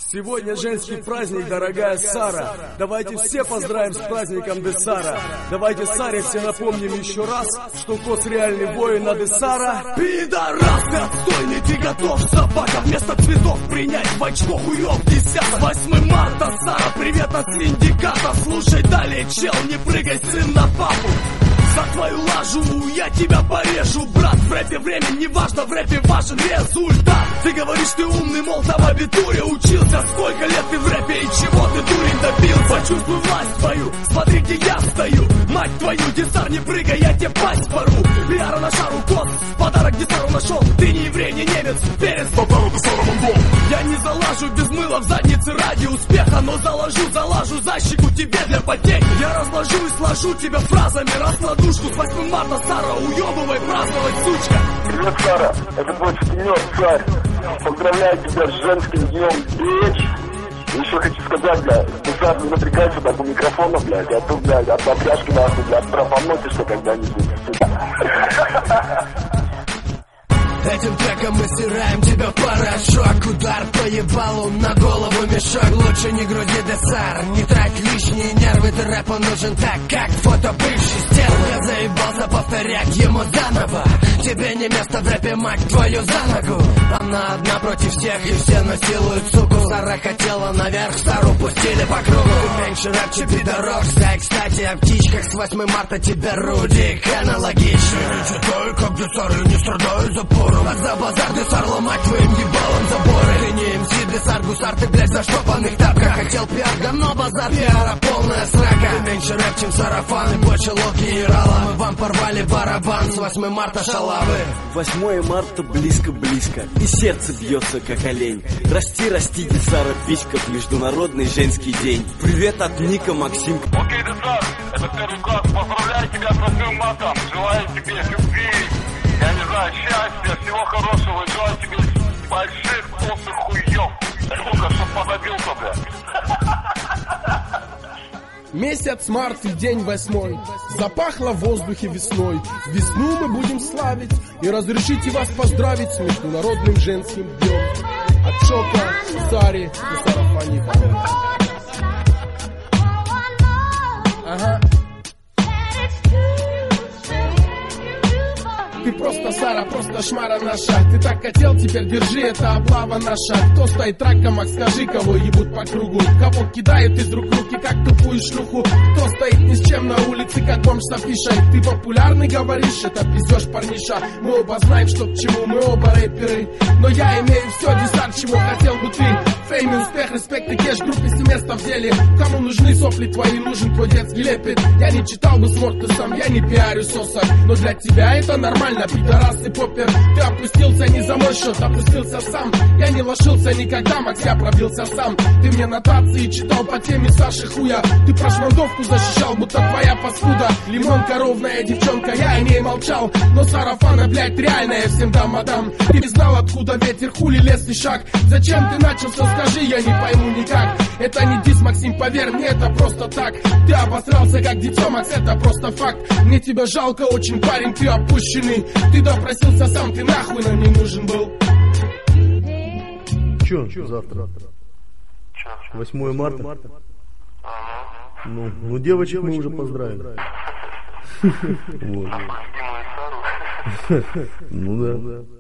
Сегодня женский праздник, дорогая Сара. Давайте все поздравим с праздником Десара. Давайте Саре все напомним еще раз, что Кос реальный воин, а Десара пидорас, ты отстойный, ты готов, собака, вместо цветов принять в очко хуёв десяток. 8 марта, Сара, привет от синдиката. Слушай далее, чел, не прыгай, сын, на папу. За твою лажу я тебя порежу, брат. В рэпе время не важно, в рэпе важен результат. Ты говоришь, ты умный, мол, там в абитуре учился. Сколько лет ты в рэпе и чего ты, дурень, добился? Почувствуй власть твою, смотри, где я стою. Мать твою, Десар, не прыгай, я тебе пасть порву. Пиара на шару, кот, подарок Десару нашел. Ты не еврей, не немец, перец, подарок Десару монгол. Я не залажу без мыла в заднице ради успеха, но залажу за щеку тебе для потерь. Я разложу и сложу тебя фразами, раскладу. С 8 марта, Сара, уебывай, праздновать, сучка! Привет, Сара, это твой стенёк, царь. Поздравляю тебя с женским днем, бич. Еще хочу сказать, блядь, ты сразу не напрягайся так у микрофона, блядь, а то, блядь, от обряжки нахуй, блядь, пропомнотишься когда-нибудь. Этим треком мы стираем тебя в порошок. Удар по ебалу, на голову мешок. Лучше не груди, Десар, не трать лишние нервы. Ты рэпу нужен так, как фото бывшей стервы. Я заебался повторять ему заново. Тебе не место в рэпе, мать твою, за ногу. Она одна против всех, и все насилуют, суку. Сара хотела наверх, Сару пустили по кругу. Ты меньше рэпче, пидорок. Стай, кстати, о птичках. С 8 марта тебя Рудик аналогично. Не читаю, как Десар, и не страдаю за пору. А за базар, Десар, ломать твоим ебалом заборы. Ты не МС, Десар, гусар, ты, блядь, за штопанных тапках. Хотел пиар, говно, базар, пиара, полная срака. Ты меньше рэп, чем сарафан, и больше локи и рала. Мы вам порвали барабан, с 8 марта шалавы. 8 марта близко-близко, и сердце бьется, как олень. Расти, Десара, письков, международный женский день. Привет от Ника, Максим. Окей, Десар, это первый класс, поздравляю тебя с 8 марта. Желаю тебе любви, я не знаю, счастья, всего хорошего, и желаю тебе больших толстых хуёв. Сука, чтоб подобился, блядь. Месяц март и день 8. Запахло в воздухе весной. Весну мы будем славить. И разрешите вас поздравить с международным женским днем. От Шока, Сари и Сарафани. Ага. Ты просто Сара, просто шмара наша. Ты так хотел, теперь держи, это облава наша. Кто стоит раком, Макс, скажи, кого ебут по кругу. Кого кидают из рук руки, как тупую шлюху. Кто стоит ни с чем на улице, как бомж с афишей. Ты популярный, говоришь, это пиздёж, парниша. Мы оба знаем, что к чему, мы оба рэперы. Но я имею все, Десар, чего хотел бы ты. Фейм и успех, респект и кэш, группе семестр в деле. Кому нужны сопли твои, нужен твой детский лепет. Я не читал бы Сморта сам, я не пиарю сосок. Но для тебя это нормально. Пидорас и поппер, ты опустился не за мой счет, опустился сам. Я не лошился никогда, Макс, я пробился сам. Ты мне нотации читал по теме Саши Хуя. Ты про шмандовку защищал, будто твоя паскуда. Лимонка, ровная девчонка, я о ней молчал. Но сарафана, блядь, реальная, всем дам, мадам. Ты не знал, откуда ветер, хули, лес и шаг. Зачем ты начался, скажи, я не пойму никак. Это не дис, Максим, поверь мне, это просто так. Ты обосрался, как дитё, Макс, это просто факт. Мне тебя жалко очень, парень, ты опущенный. Ты допросился сам, ты нахуй нам не нужен был. Чё завтра? 8 марта? Ну, девочек мы уже поздравили. Вот. Ну да.